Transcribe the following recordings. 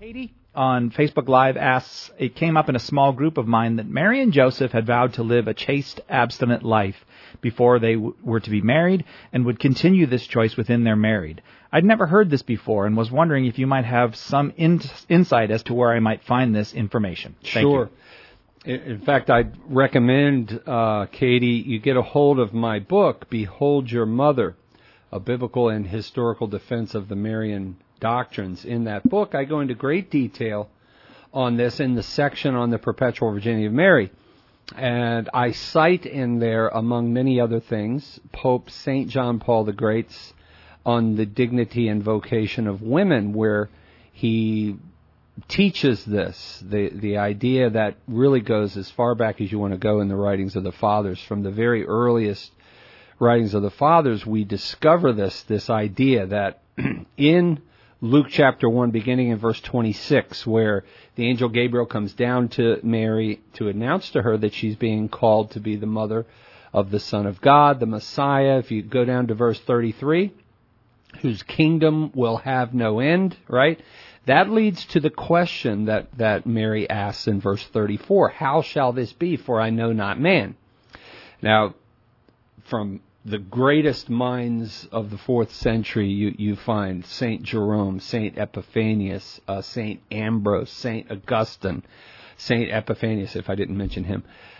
Katie on Facebook Live asks, it came up in a small group of mine that Mary and Joseph had vowed to live a chaste, abstinent life before they were to be married and would continue this choice within their married. I'd never heard this before and was wondering if you might have some insight as to where I might find this information. Thank Sure. you. In fact, I'd recommend, Katie, you get a hold of my book, Behold Your Mother, a biblical and historical defense of the Marian doctrines. In that book, I go into great detail on this in the section on the perpetual virginity of Mary. And I cite in there, among many other things, Pope St. John Paul the Great's on the dignity and vocation of women, where he teaches this, the idea that really goes as far back as you want to go in the writings of the fathers. From the very earliest writings of the fathers, we discover this idea that in Luke chapter 1, beginning in verse 26, where the angel Gabriel comes down to Mary to announce to her that she's being called to be the mother of the Son of God, the Messiah. If you go down to verse 33, whose kingdom will have no end, right? That leads to the question that Mary asks in verse 34, how shall this be, for I know not man? Now, from the greatest minds of the 4th century, you find St. Jerome, St. Epiphanius, St. Ambrose, St. Augustine, St. Epiphanius, if I didn't mention him,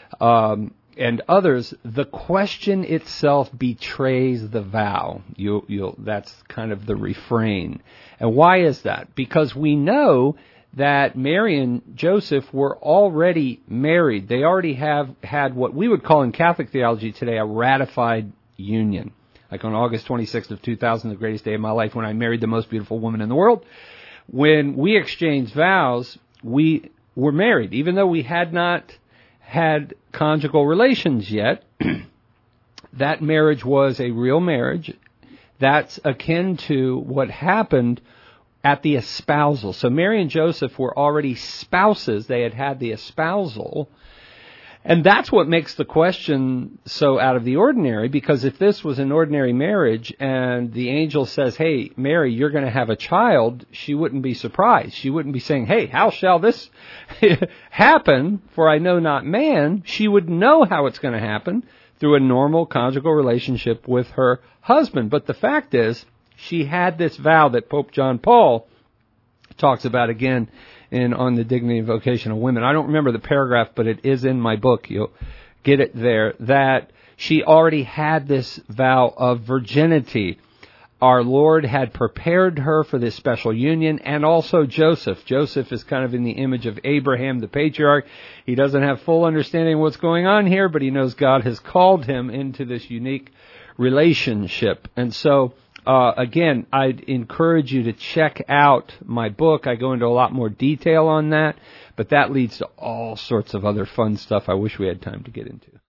and others. The question itself betrays the vow. That's kind of the refrain. And why is that? Because we know that Mary and Joseph were already married. They already have had what we would call in Catholic theology today a ratified union. Like on August 26th of 2000, the greatest day of my life, when I married the most beautiful woman in the world, when we exchanged vows, we were married. Even though we had not had conjugal relations yet, that marriage was a real marriage. That's akin to what happened at the espousal. So Mary and Joseph were already spouses. They had had the espousal. And that's what makes the question so out of the ordinary, because if this was an ordinary marriage and the angel says, hey, Mary, you're going to have a child, she wouldn't be surprised. She wouldn't be saying, hey, how shall this happen? For I know not man. She would know how it's going to happen through a normal conjugal relationship with her husband. But the fact is, she had this vow that Pope John Paul talks about again on the dignity and vocation of women. I don't remember the paragraph, but it is in my book. You'll get it there. That she already had this vow of virginity. Our Lord had prepared her for this special union, and also Joseph. Joseph is kind of in the image of Abraham, the patriarch. He doesn't have full understanding of what's going on here, but he knows God has called him into this unique relationship. And so, again, I'd encourage you to check out my book. I go into a lot more detail on that, but that leads to all sorts of other fun stuff I wish we had time to get into.